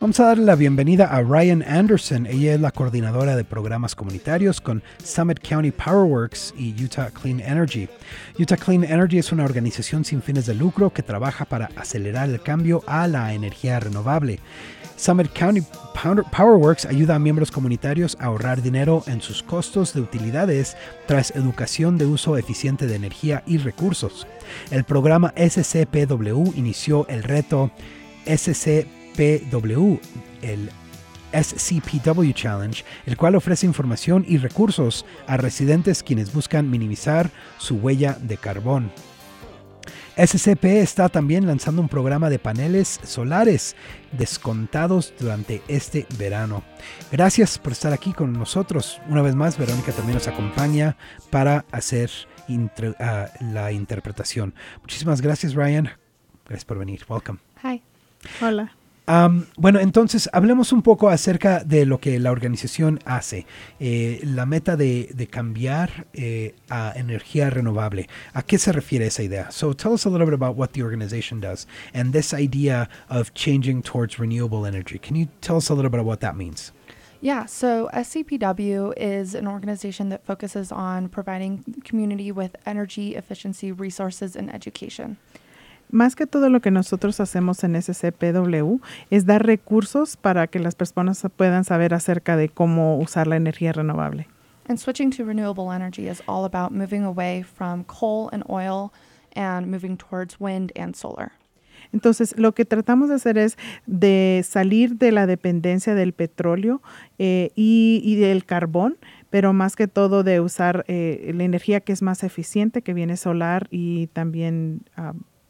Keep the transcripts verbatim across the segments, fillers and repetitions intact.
Vamos a darle la bienvenida a Ryan Anderson. Ella es la coordinadora de programas comunitarios con Summit County Powerworks y Utah Clean Energy. Utah Clean Energy es una organización sin fines de lucro que trabaja para acelerar el cambio a la energía renovable. Summit County Powerworks ayuda a miembros comunitarios a ahorrar dinero en sus costos de utilidades tras educación de uso eficiente de energía y recursos. El programa S C P W inició el reto S C P W, el S C P W Challenge, el cual ofrece información y recursos a residentes quienes buscan minimizar su huella de carbón. S C P está también lanzando un programa de paneles solares descontados durante este verano. Gracias por estar aquí con nosotros. Una vez más, Verónica también nos acompaña para hacer inter, uh, la interpretación. Muchísimas gracias, Ryan. Gracias por venir. Welcome. Hi. Hola. Um, bueno, entonces hablemos un poco acerca de lo que la organización hace. Eh, la meta de, de cambiar eh, a energía renovable. ¿A qué se refiere esa idea? So tell us a little bit about what the organization does and this idea of changing towards renewable energy. Can you tell us a little bit about what that means? Yeah, so S C P W is an organization that focuses on providing the community with energy efficiency resources and education. Más que todo lo que nosotros hacemos en S C P W es dar recursos para que las personas puedan saber acerca de cómo usar la energía renovable. And switching to renewable energy is all about moving away from coal and oil and moving towards wind and solar. Entonces, lo que tratamos de hacer es de salir de la dependencia del petróleo eh, y, y del carbón, pero más que todo de usar eh, la energía que es más eficiente, que viene solar y también uh,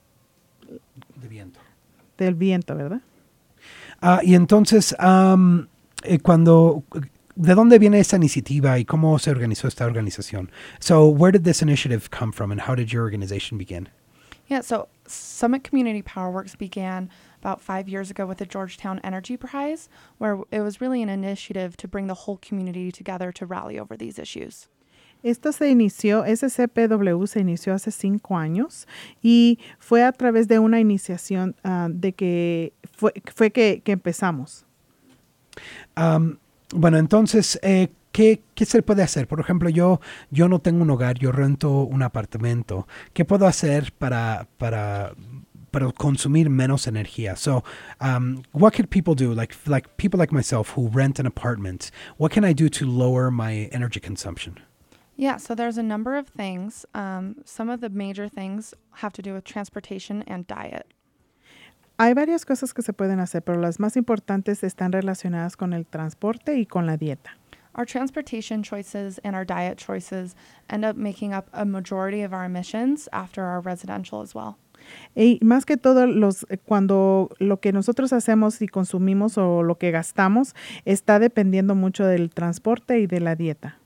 de viento. Del viento, ¿verdad? Uh, y entonces, um, eh, cuando, ¿de dónde viene esta iniciativa y cómo se organizó esta organización? So, where did this initiative come from and how did your organization begin? Yeah, so Summit Community Powerworks began about five years ago with the Georgetown Energy Prize, where it was really an initiative to bring the whole community together to rally over these issues. Esto se inició, S C P W se inició hace cinco años y fue a través de una iniciación uh, de que fue, fue que, que empezamos. Um, bueno, entonces, eh, ¿qué, ¿qué se puede hacer? Por ejemplo, yo, yo no tengo un hogar, yo rento un apartamento. ¿Qué puedo hacer para, para, para consumir menos energía? So, um, what could people do? Like, like people like myself who rent an apartment, what can I do to lower my energy consumption? Yeah, so there's a number of things. Um, some of the major things have to do with transportation and diet. Hay varias cosas que se pueden hacer, pero las más importantes están relacionadas con el transporte y con la dieta. Our transportation choices and our diet choices end up making up a majority of our emissions after our residential as well. Y más que todo, los, cuando lo que nosotros hacemos y consumimos o lo que gastamos está dependiendo mucho del transporte y de la dieta.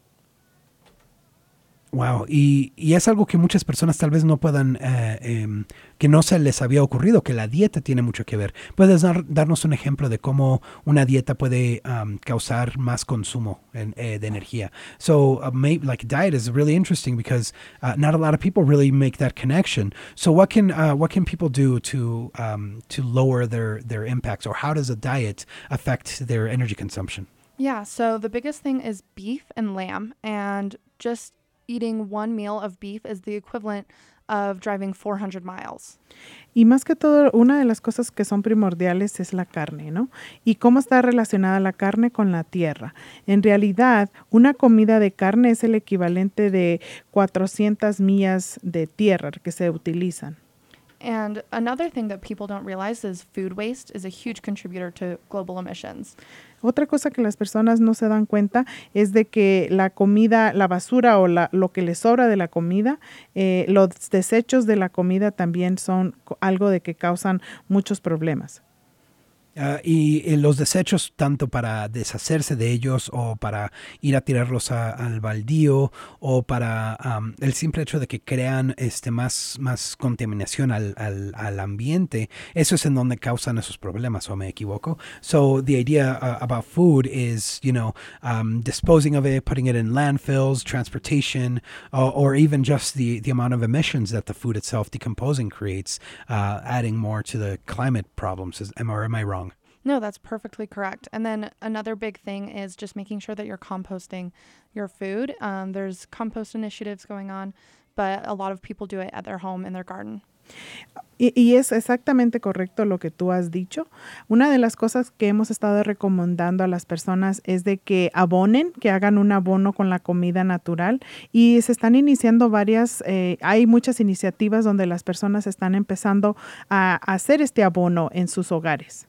Wow, y, y es algo que muchas personas tal vez no puedan, eh, eh, que no se les había ocurrido, que la dieta tiene mucho que ver. ¿Puedes dar, darnos un ejemplo de cómo una dieta puede um, causar más consumo en, eh, de energía? So, uh, maybe, like diet is really interesting because uh, not a lot of people really make that connection. So, what can uh, what can people do to um, to lower their their impacts, or how does a diet affect their energy consumption? Yeah, so the biggest thing is beef and lamb, and just eating one meal of beef is the equivalent of driving four hundred miles. Y más que todo, una de las cosas que son primordiales es la carne, ¿no? Y cómo está relacionada la carne con la tierra. En realidad, una comida de carne es el equivalente de cuatrocientas millas de tierra que se utilizan. And another thing that people don't realize is food waste is a huge contributor to global emissions. Otra cosa que las personas no se dan cuenta es de que la comida, la basura o la, lo que les sobra de la comida, eh, los desechos de la comida también son algo de que causan muchos problemas. Uh, y, y los desechos, tanto para deshacerse de ellos o para ir a tirarlos a, al baldío o para um, el simple hecho de que crean este, más, más contaminación al, al, al ambiente, eso es en donde causan esos problemas, ¿o me equivoco? So the idea uh, about food is, you know, um, disposing of it, putting it in landfills, transportation, uh, or even just the, the amount of emissions that the food itself decomposing creates, uh, adding more to the climate problems. Is, am, or am I wrong? No, that's perfectly correct. And then another big thing is just making sure that you're composting your food. Um, there's compost initiatives going on, but a lot of people do it at their home in their garden. Y, y es exactamente correcto lo que tú has dicho. Una de las cosas que hemos estado recomendando a las personas es de que abonen, que hagan un abono con la comida natural y se están iniciando varias, eh, hay muchas iniciativas donde las personas están empezando a, a hacer este abono en sus hogares.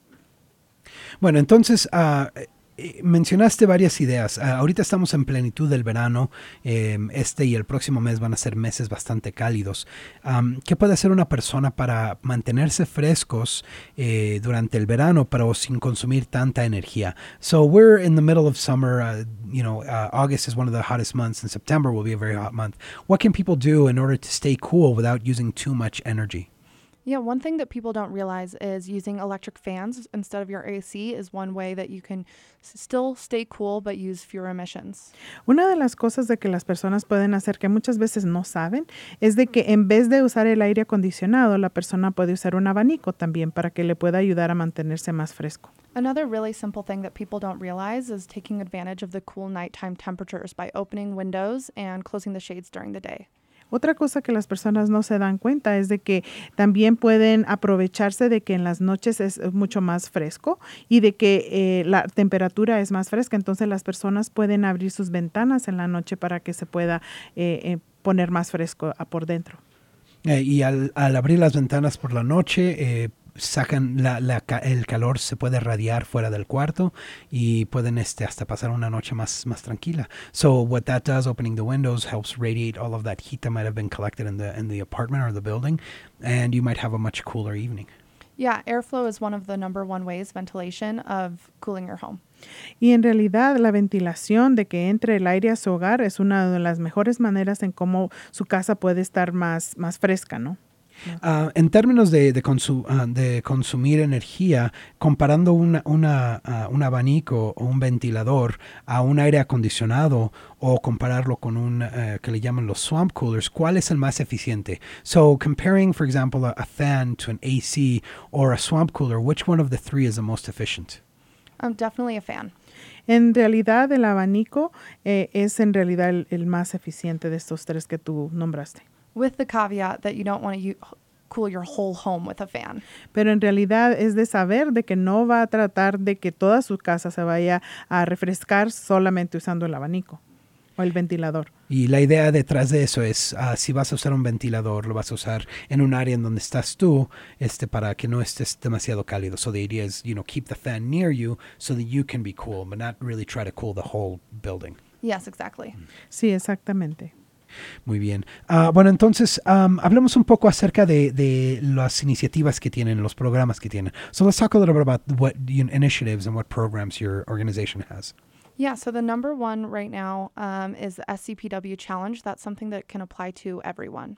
Bueno, entonces uh, eh, mencionaste varias ideas. Uh, ahorita estamos en plenitud del verano. Eh, este y el próximo mes van a ser meses bastante cálidos. Um, ¿Qué puede hacer una persona para mantenerse frescos eh, durante el verano, pero sin consumir tanta energía? So we're in the middle of summer. Uh, you know, uh, August is one of the hottest months, and September will be a very hot month. What can people do in order to stay cool without using too much energy? Yeah, one thing that people don't realize is using electric fans instead of your A C is one way that you can s- still stay cool but use fewer emissions. Una de las cosas de que las personas pueden hacer que muchas veces no saben es de que en vez de usar el aire acondicionado, la persona puede usar un abanico también para que le pueda ayudar a mantenerse más fresco. Another really simple thing that people don't realize is taking advantage of the cool nighttime temperatures by opening windows and closing the shades during the day. Otra cosa que las personas no se dan cuenta es de que también pueden aprovecharse de que en las noches es mucho más fresco y de que eh, la temperatura es más fresca. Entonces las personas pueden abrir sus ventanas en la noche para que se pueda eh, eh, poner más fresco a por dentro. Eh, y al, al abrir las ventanas por la noche, eh, sacan la, la, el calor se puede radiar fuera del cuarto y pueden este, hasta pasar una noche más, más tranquila. So what that does, opening the windows, helps radiate all of that heat that might have been collected in the, in the apartment or the building, and you might have a much cooler evening. Yeah, airflow is one of the number one ways, ventilation, of cooling your home. Y en realidad la ventilación de que entre el aire a su hogar es una de las mejores maneras en cómo su casa puede estar más, más fresca, ¿no? Uh, en términos de, de, consu uh, de consumir energía, comparando una, una, uh, un abanico o un ventilador a un aire acondicionado o compararlo con un uh, que le llaman los swamp coolers, ¿cuál es el más eficiente? So comparing, for example, a, a fan to an A C or a swamp cooler, which one of the three is the most efficient? Um, definitely a fan. En realidad el abanico eh, es en realidad el, el más eficiente de estos tres que tú nombraste. With the caveat that you don't want to u- cool your whole home with a fan. Pero en realidad es de saber de que no va a tratar de que toda su casa se vaya a refrescar solamente usando el abanico o el ventilador. Y la idea detrás de eso es, uh, si vas a usar un ventilador, lo vas a usar en un área en donde estás tú, este, para que no estés demasiado cálido. So the idea is, you know, keep the fan near you so that you can be cool, but not really try to cool the whole building. Yes, exactly. Sí, exactamente. Muy bien. Uh, bueno, entonces, um, hablemos un poco acerca de, de las iniciativas que tienen, los programas que tienen. So let's talk a little bit about what you know, initiatives and what programs your organization has. Yeah, so the number one right now um, is the S C P W Challenge. That's something that can apply to everyone.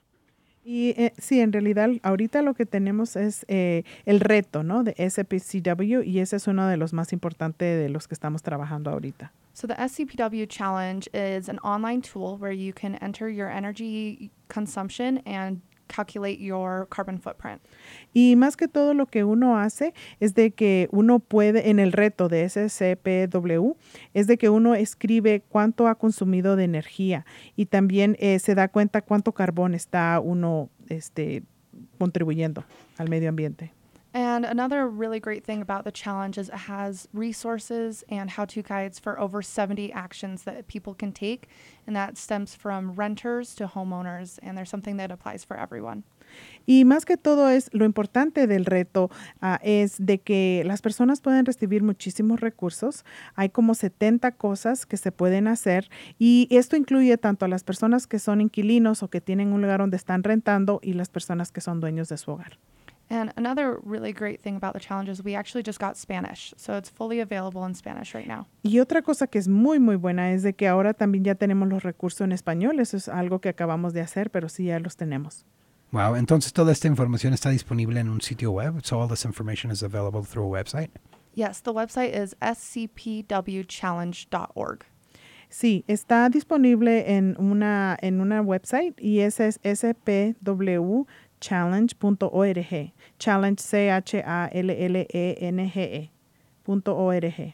Y eh, sí, en realidad ahorita lo que tenemos es eh, el reto, ¿no? De S P C W y ese es uno de los más importantes de los que estamos trabajando ahorita. So the S C P W Challenge is an online tool where you can enter your energy consumption and calculate your carbon footprint. Y más que todo lo que uno hace es de que uno puede, en el reto de S C P W, es de que uno escribe cuánto ha consumido de energía y también eh, se da cuenta cuánto carbón está uno este, contribuyendo al medio ambiente. And another really great thing about the challenge is it has resources and how-to guides for over seventy actions that people can take, and that stems from renters to homeowners, and there's something that applies for everyone. Y más que todo es lo importante del reto uh, es de que las personas pueden recibir muchísimos recursos. Hay como setenta cosas que se pueden hacer y esto incluye tanto a las personas que son inquilinos o que tienen un lugar donde están rentando y las personas que son dueños de su hogar. And another really great thing about the challenge is we actually just got Spanish, so it's fully available in Spanish right now. Y otra cosa que es muy, muy buena es de que ahora también ya tenemos los recursos en español. Eso es algo que acabamos de hacer, pero sí ya los tenemos. Wow, entonces toda esta información está disponible en un sitio web. So all this information is available through a website. Yes, the website is s c p w challenge dot org. Sí, está disponible en una, en una website y ese es s p w challenge punto org. Challenge, C H A L L E N G E. punto org.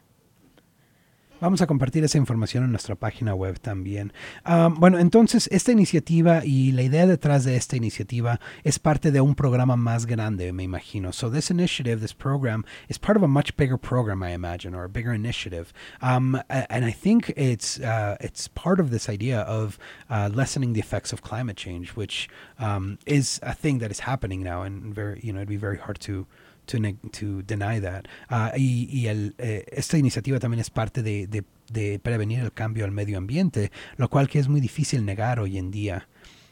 Vamos a compartir esa información en nuestra página web también. Um, bueno, entonces esta iniciativa y la idea detrás de esta iniciativa es parte de un programa más grande, me imagino. So this initiative, this program, is part of a much bigger program, I imagine, or a bigger initiative. Um, and I think it's uh, it's part of this idea of uh, lessening the effects of climate change, which um, is a thing that is happening now, and very, you know, it'd be very hard to To, ne- to deny that. Uh, y y el, eh, esta iniciativa también es parte de, de, de prevenir el cambio al medio ambiente, lo cual que es muy difícil negar hoy en día.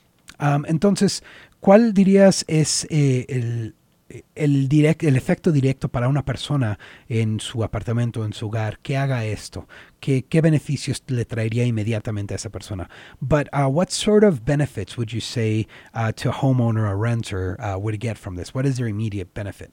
Um, entonces, ¿cuál dirías es eh, el, el, direct, el efecto directo para una persona en su apartamento, en su hogar, que haga esto? ¿Qué, qué beneficios le traería inmediatamente a esa persona? But uh, what sort of benefits would you say uh, to a homeowner or renter uh, would get from this? What is their immediate benefit?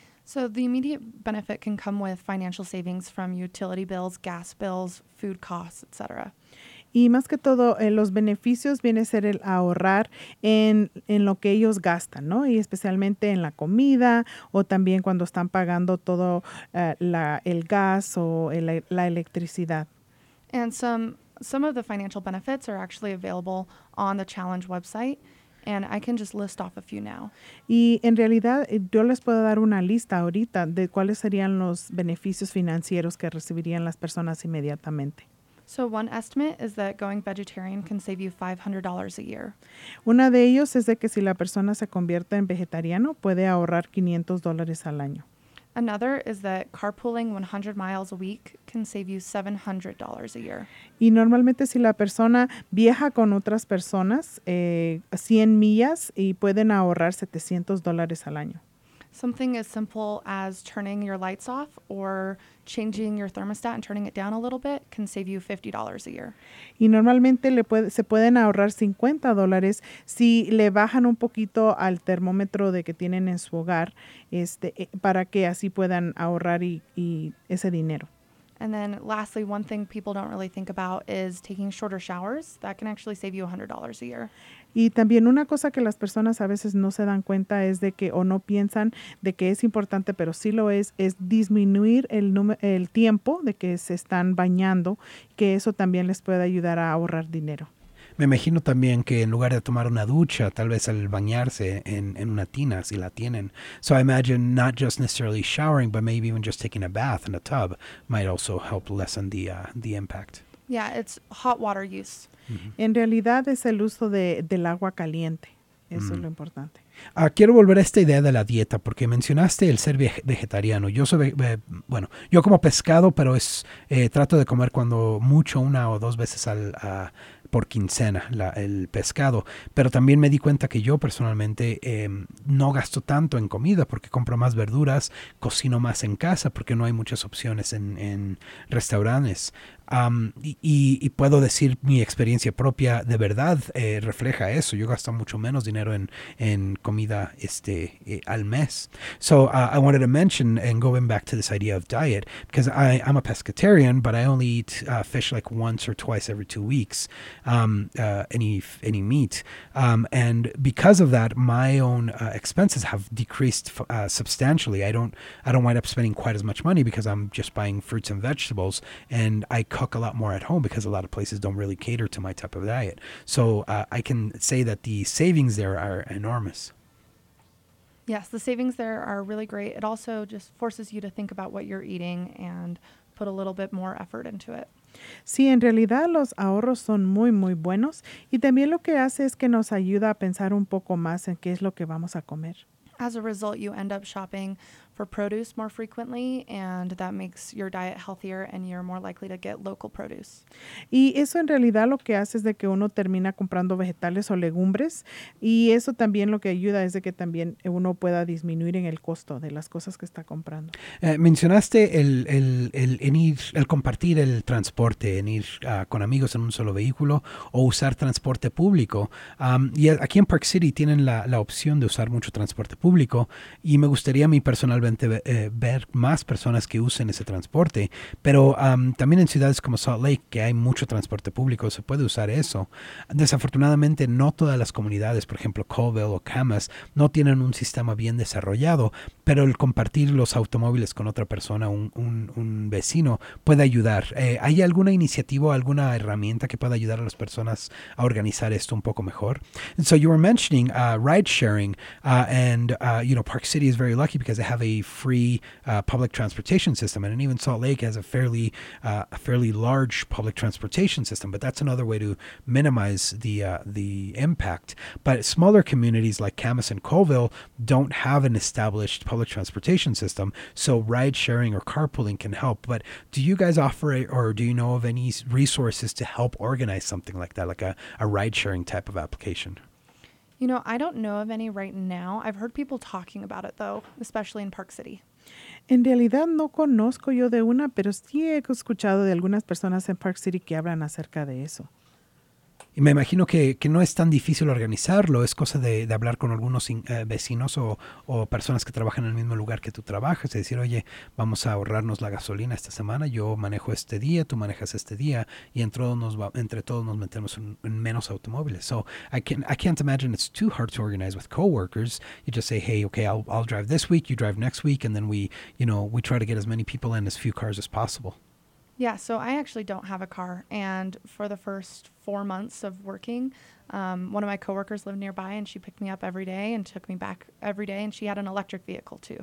So the immediate benefit can come with financial savings from utility bills, gas bills, food costs, et cetera. Y más que todo, eh, los beneficios viene a ser el ahorrar en, en lo que ellos gastan, ¿no? Y especialmente en la comida o también cuando están pagando todo uh, la, el gas o el, la electricidad. And some some of the financial benefits are actually available on the Challenge website. And I can just list off a few now. Y en realidad yo les puedo dar una lista ahorita de cuáles serían los beneficios financieros que recibirían las personas inmediatamente. So one estimate is that going vegetarian can save you five hundred dollars a year. Una de ellos es de que si la persona se convierte en vegetariano puede ahorrar quinientos dólares al año. Another is that carpooling one hundred miles a week can save you seven hundred dollars a year. Y normalmente si la persona viaja con otras personas eh, cien millas y pueden ahorrar setecientos dólares al año. Something as simple as turning your lights off or changing your thermostat and turning it down a little bit can save you fifty dollars a year. Y normalmente le puede, se pueden ahorrar cincuenta dólares si le bajan un poquito al termómetro de que tienen en su hogar este, eh, para que así puedan ahorrar y, y ese dinero. And then lastly, one thing people don't really think about is taking shorter showers. That can actually save you one hundred dollars a year. Y también una cosa que las personas a veces no se dan cuenta es de que o no piensan de que es importante, pero sí lo es, es disminuir el, número, el tiempo de que se están bañando, que eso también les puede ayudar a ahorrar dinero. Me imagino también que en lugar de tomar una ducha, tal vez al bañarse en, en una tina, si la tienen. So I imagine not just necessarily showering, but maybe even just taking a bath in a tub might also help lessen the, uh, the impact. Yeah, it's hot water use. Mm-hmm. En realidad es el uso de, del agua caliente. Eso mm. es lo importante. Uh, quiero volver a esta idea de la dieta, porque mencionaste el ser ve- vegetariano. Yo soy, eh, bueno, yo como pescado, pero es eh, trato de comer cuando mucho, una o dos veces al, uh, por quincena la, el pescado. Pero también me di cuenta que yo personalmente eh, no gasto tanto en comida porque compro más verduras, cocino más en casa porque no hay muchas opciones en, en restaurantes. Um, y, y, y puedo decir mi experiencia propia de verdad eh, refleja eso. Yo gasto mucho menos dinero en, en comida este, eh, al mes. So uh, I wanted to mention, and going back to this idea of diet, because I, I'm a pescatarian, but I only eat uh, fish like once or twice every two weeks, um, uh, any any meat. Um, and because of that, my own uh, expenses have decreased uh, substantially. I don't I don't wind up spending quite as much money because I'm just buying fruits and vegetables, and I cook a lot more at home because a lot of places don't really cater to my type of diet. So uh, I can say that the savings there are enormous. Yes, the savings there are really great. It also just forces you to think about what you're eating and put a little bit more effort into it. Sí, en realidad los ahorros son muy, muy buenos y también lo que hace es que nos ayuda a pensar un poco más en qué es lo que vamos a comer. As a result, you end up shopping for produce more frequently, and that makes your diet healthier and you're more likely to get local produce. Y eso en realidad lo que hace es de que uno termina comprando vegetales o legumbres, y eso también lo que ayuda es de que también uno pueda disminuir en el costo de las cosas que está comprando. Eh, mencionaste el, el, el, en ir, el compartir el transporte, en ir uh, con amigos en un solo vehículo o usar transporte público. Um, y aquí en Park City tienen la, la opción de usar mucho transporte público, y me gustaría a mí personalmente probablemente eh, ver más personas que usen ese transporte, pero um, también en ciudades como Salt Lake, que hay mucho transporte público, se puede usar eso. Desafortunadamente, no todas las comunidades, por ejemplo, Colville o Camas, no tienen un sistema bien desarrollado, pero el compartir los automóviles con otra persona, un, un, un vecino, puede ayudar. Eh, ¿Hay alguna iniciativa, alguna herramienta que pueda ayudar a las personas a organizar esto un poco mejor? And so you were mentioning uh, ride sharing, uh, and uh, you know, Park City is very lucky because they have a free uh, public transportation system, and even Salt Lake has a fairly uh, a fairly large public transportation system. But that's another way to minimize the uh, the impact. But smaller communities like Camas and Colville don't have an established public transportation system, so ride sharing or carpooling can help. But do you guys offer a, or do you know of any resources to help organize something like that, like a, a ride sharing type of application? You know, I don't know of any right now. I've heard people talking about it, though, especially in Park City. En realidad no conozco yo de una, pero sí he escuchado de algunas personas en Park City que hablan acerca de eso. Y me imagino que, que no es tan difícil organizarlo, es cosa de, de hablar con algunos uh, vecinos o, o personas que trabajan en el mismo lugar que tú trabajas y decir, oye, vamos a ahorrarnos la gasolina esta semana, yo manejo este día, tú manejas este día y entre todos nos, va, entre todos nos metemos en, en menos automóviles. So I, can, I can't imagine it's too hard to organize with coworkers. You just say, hey, okay, I'll, I'll drive this week, you drive next week, and then we, you know, we try to get as many people in as few cars as possible. Yeah, so I actually don't have a car, and for the first four months of working, um, one of my coworkers lived nearby, and she picked me up every day and took me back every day, and she had an electric vehicle too.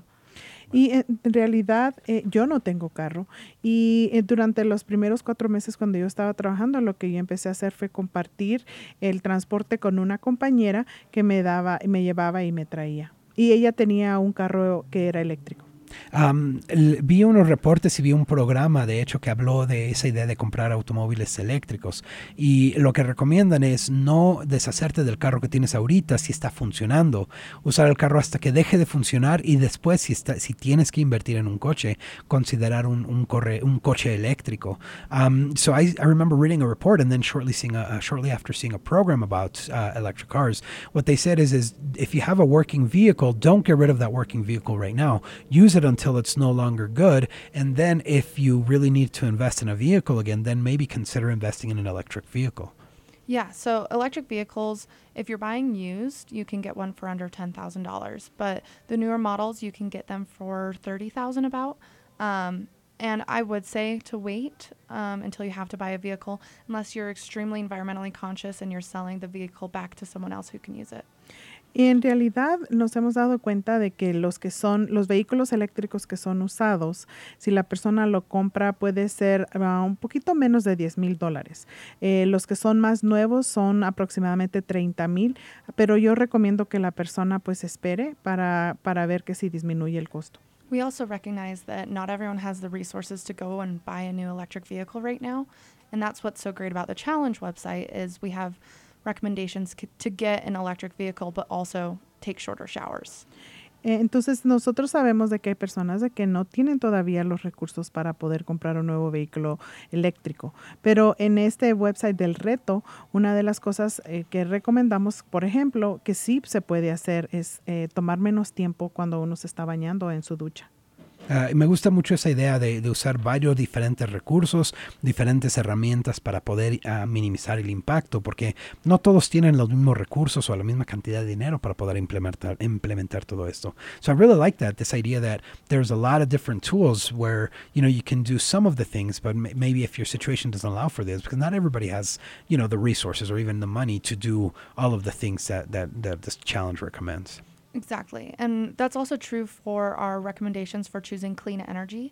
Y en realidad eh, yo no tengo carro y eh, durante los primeros cuatro meses cuando yo estaba trabajando lo que yo empecé a hacer fue compartir el transporte con una compañera que me daba, me llevaba y me traía. Y ella tenía un carro que era eléctrico. Um, el, vi unos reportes y vi un programa, de hecho, que habló de esa idea de comprar automóviles eléctricos. Y lo que recomiendan es no deshacerte del carro que tienes ahorita si está funcionando. Usar el carro hasta que deje de funcionar y después, si, está, si tienes que invertir en un coche, considerar un, un, corre, un coche eléctrico. Um, so I, I remember reading a report and then shortly, seeing a, uh, shortly after seeing a program about uh, electric cars. What they said is, is if you have a working vehicle, don't get rid of that working vehicle right now. Use it until it's no longer good, and then if you really need to invest in a vehicle again, then maybe consider investing in an electric vehicle. Yeah, so electric vehicles, if you're buying used, you can get one for under ten thousand dollars, but the newer models, you can get them for thirty thousand dollars about. Um, and I would say to wait um, until you have to buy a vehicle, unless you're extremely environmentally conscious and you're selling the vehicle back to someone else who can use it. Y en realidad nos hemos dado cuenta de que los que son los vehículos eléctricos que son usados, si la persona lo compra puede ser uh, un poquito menos de diez mil dólares. Eh, los que son más nuevos son aproximadamente treinta mil, pero yo recomiendo que la persona pues espere para, para ver que si disminuye el costo. We also recognize that not everyone has the resources to go and buy a new electric vehicle right now, and that's what's so great about the Challenge website is we have recommendations to get an electric vehicle, but also take shorter showers. Entonces nosotros sabemos de que hay personas de que no tienen todavía los recursos para poder comprar un nuevo vehículo eléctrico, pero en este website del reto, una de las cosas eh, que recomendamos, por ejemplo, que sí se puede hacer es eh, tomar menos tiempo cuando uno se está bañando en su ducha. Uh, me gusta mucho esa idea de, de usar varios diferentes recursos, diferentes herramientas para poder uh, minimizar el impacto, porque no todos tienen los mismos recursos o la misma cantidad de dinero para poder implementar, implementar todo esto. So I really like that, this idea that there's a lot of different tools where, you know, you can do some of the things, but m- maybe if your situation doesn't allow for this, because not everybody has, you know, the resources or even the money to do all of the things that, that, that this challenge recommends. Exactly. And that's also true for our recommendations for choosing clean energy.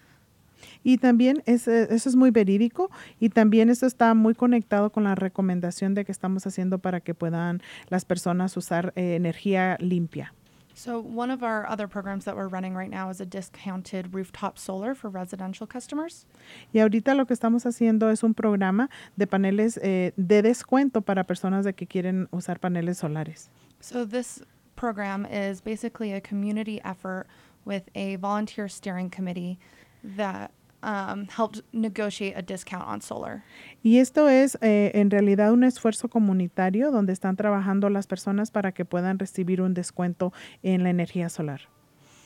Y también es, eso es muy verídico y también eso está muy conectado con la recomendación de que estamos haciendo para que puedan las personas usar eh, energía limpia. So one of our other programs that we're running right now is a discounted rooftop solar for residential customers. Y ahorita lo que estamos haciendo es un programa de paneles eh, de descuento para personas de que quieren usar paneles solares. So this program is basically a community effort with a volunteer steering committee that um, helped negotiate a discount on solar. Y esto es eh, en realidad un esfuerzo comunitario donde están trabajando las personas para que puedan recibir un descuento en la energía solar.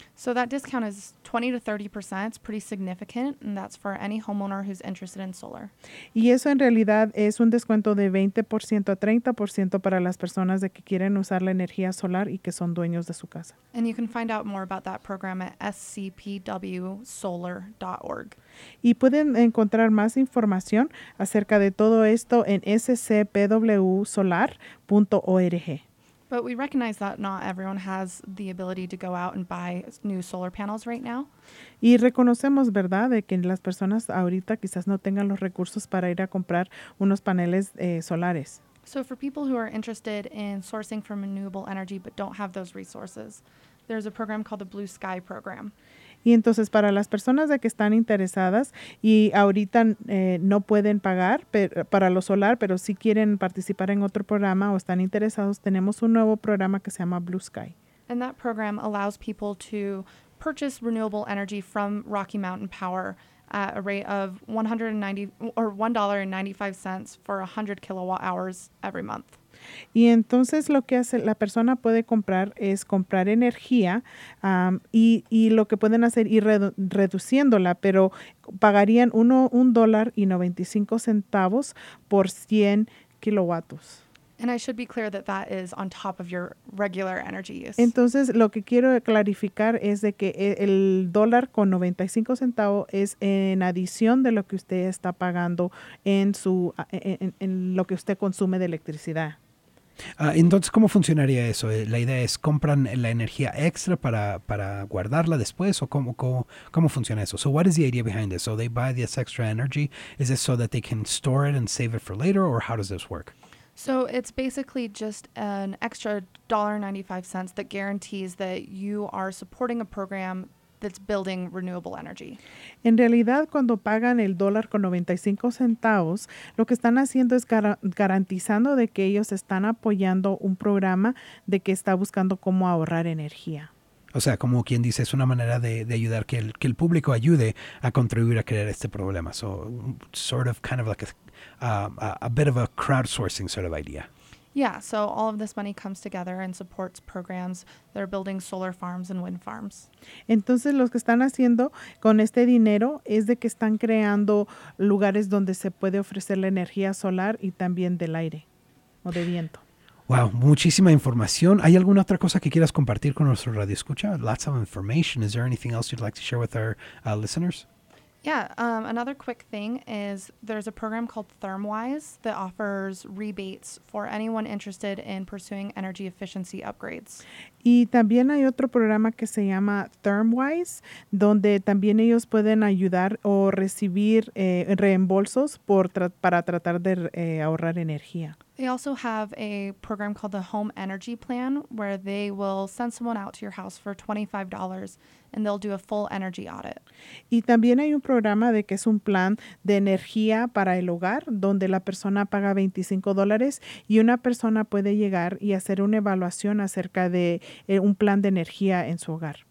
So that discount is twenty to thirty percent. It's pretty significant, and that's for any homeowner who's interested in solar. Y eso en realidad es un descuento de veinte por ciento a treinta por ciento para las personas de que quieren usar la energía solar y que son dueños de su casa. And you can find out more about that program at s c p w solar dot org. Y pueden encontrar más información acerca de todo esto en s c p w solar punto org. But we recognize that not everyone has the ability to go out and buy new solar panels right now. Y reconocemos, ¿verdad?, de que las personas ahorita quizás no tengan los recursos para ir a comprar unos paneles eh, solares. So for people who are interested in sourcing from renewable energy but don't have those resources, there's a program called the Blue Sky Program. Y entonces para las personas de que están interesadas y ahorita eh, no pueden pagar per, para lo solar, pero sí quieren participar en otro programa o están interesados, tenemos un nuevo programa que se llama Blue Sky. And that program allows people to purchase renewable energy from Rocky Mountain Power at a rate of one hundred ninety or one dollar and ninety-five cents for one hundred kilowatt hours every month. Y entonces lo que hace la persona puede comprar es comprar energía um, y, y lo que pueden hacer ir redu reduciéndola, pero pagarían uno, un dólar y noventa y cinco centavos por cien kilovatios. And I should be clear that that is on top of your regular energy use. Entonces, lo que quiero clarificar es de que el dólar con noventa y cinco centavos es en adición de lo que usted está pagando en su en, en lo que usted consume de electricidad. Uh, entonces, ¿cómo funcionaría eso? La idea es, ¿compran la energía extra para, para guardarla después? ¿O cómo, cómo, cómo funciona eso? So what is the idea behind this? So they buy this extra energy. Is this so that they can store it and save it for later? Or how does this work? So it's basically just an extra one dollar and ninety-five cents that guarantees that you are supporting a program that's building renewable energy. En realidad, cuando pagan el dólar con noventa y cinco centavos, lo que están haciendo es gar garantizando de que ellos están apoyando un programa de que está buscando cómo ahorrar energía. O sea, como quien dice, es una manera de, de ayudar que el, que el público ayude a contribuir a crear este problema. So, sort of, kind of like a, uh, a, a bit of a crowdsourcing sort of idea. Yeah, so all of this money comes together and supports programs that are building solar farms and wind farms. Entonces, lo que están haciendo con este dinero es de que están creando lugares donde se puede ofrecer la energía solar y también del aire o de viento. Wow, muchísima información. ¿Hay alguna otra cosa que quieras compartir con nuestro radio escucha? Lots of information. Is there anything else you'd like to share with our uh, listeners? Yeah, um, another quick thing is there's a program called ThermWise that offers rebates for anyone interested in pursuing energy efficiency upgrades. Y también hay otro programa que se llama ThermWise, donde también ellos pueden ayudar o recibir eh, reembolsos por tra para tratar de eh, ahorrar energía. They also have a program called the Home Energy Plan, where they will send someone out to your house for twenty-five dollars and they'll do a full energy audit. Y también hay un programa de que es un plan de energía para el hogar, donde la persona paga veinticinco dólares y una persona puede llegar y hacer una evaluación acerca de eh, un plan de energía en su hogar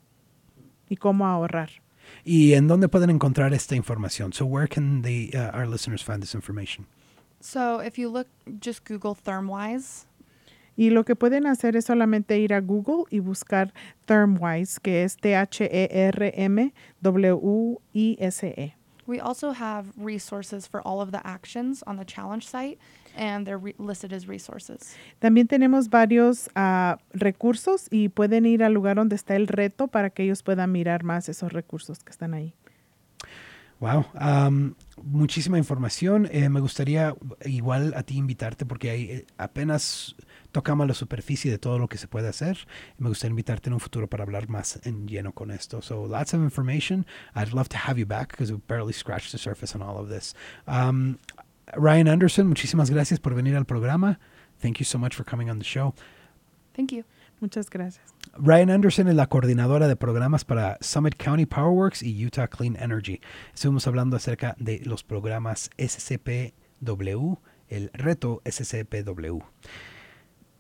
y cómo ahorrar. ¿Y en dónde pueden encontrar esta información? So where can the, uh, our listeners find this information? So if you look, just Google ThermWise. Y lo que pueden hacer es solamente ir a Google y buscar ThermWise, que es T H E R M W I S E. We also have resources for all of the actions on the challenge site, and they're re listed as resources. También tenemos varios uh, recursos y pueden ir al lugar donde está el reto para que ellos puedan mirar más esos recursos que están ahí. Wow, um, muchísima información. Eh, me gustaría igual a ti invitarte porque hay, eh, apenas tocamos la superficie de todo lo que se puede hacer. Me gustaría invitarte en un futuro para hablar más en lleno con esto. So lots of information. I'd love to have you back because we barely scratched the surface on all of this. Um, Ryan Anderson, muchísimas gracias por venir al programa. Thank you so much for coming on the show. Thank you. Muchas gracias. Ryan Anderson es la coordinadora de programas para Summit County Powerworks y Utah Clean Energy. Estuvimos hablando acerca de los programas S C P W, el reto S C P W.